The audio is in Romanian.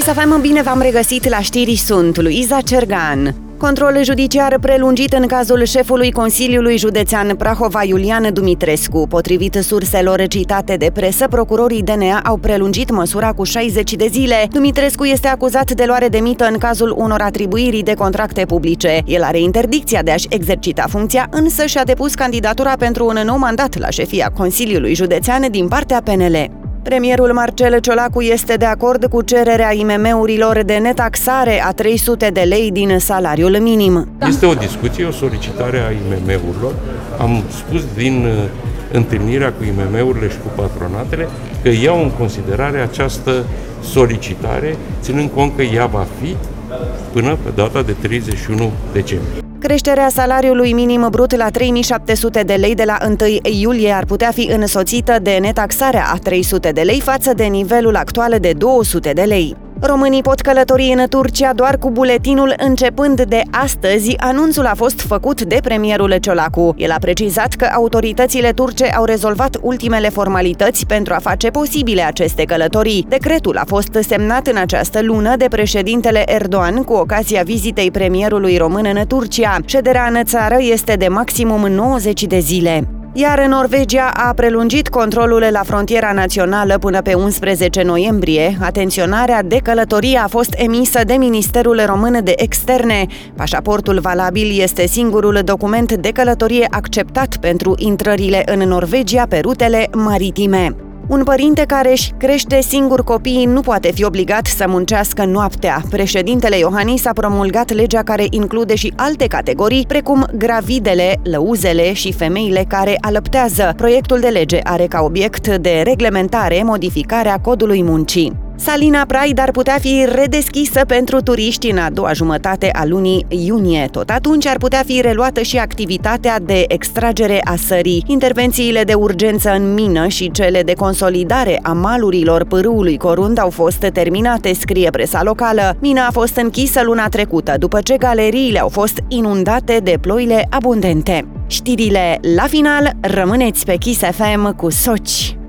Kiss FM, bine v-am regăsit la știri, sunt Luiza Cergan. Control judiciar prelungit în cazul șefului Consiliului Județean Prahova, Iulian Dumitrescu. Potrivit surselor citate de presă, procurorii DNA au prelungit măsura cu 60 de zile. Dumitrescu este acuzat de luare de mită în cazul unor atribuiri de contracte publice. El are interdicția de a-și exercita funcția, însă și-a depus candidatura pentru un nou mandat la șefia Consiliului Județean din partea PNL. Premierul Marcel Ciolacu este de acord cu cererea IMM-urilor de netaxare a 300 de lei din salariul minim. Este o discuție, o solicitare a IMM-urilor. Am spus din întâlnirea cu IMM-urile și cu patronatele că iau în considerare această solicitare, ținând cont că ea va fi până pe data de 31 decembrie. Creșterea salariului minim brut la 3.700 de lei de la 1 iulie ar putea fi însoțită de netaxarea a 300 de lei față de nivelul actual de 200 de lei. Românii pot călători în Turcia doar cu buletinul începând de astăzi. Anunțul a fost făcut de premierul Ciolacu. El a precizat că autoritățile turce au rezolvat ultimele formalități pentru a face posibile aceste călătorii. Decretul a fost semnat în această lună de președintele Erdogan cu ocazia vizitei premierului român în Turcia. Șederea în țară este de maximum 90 de zile. Iar Norvegia a prelungit controlul la frontiera națională până pe 11 noiembrie. Atenționarea de călătorie a fost emisă de Ministerul Român de Externe. Pașaportul valabil este singurul document de călătorie acceptat pentru intrările în Norvegia pe rutele maritime. Un părinte care își crește singur copiii nu poate fi obligat să muncească noaptea. Președintele Iohannis a promulgat legea care include și alte categorii, precum gravidele, lăuzele și femeile care alăptează. Proiectul de lege are ca obiect de reglementare modificarea codului muncii. Salina Pride ar putea fi redeschisă pentru turiști în a doua jumătate a lunii iunie. Tot atunci ar putea fi reluată și activitatea de extragere a sării. Intervențiile de urgență în mină și cele de consolidare a malurilor pârâului Corund au fost terminate, scrie presa locală. Mina a fost închisă luna trecută, după ce galeriile au fost inundate de ploile abundente. Știrile la final, rămâneți pe Kiss FM cu Soci.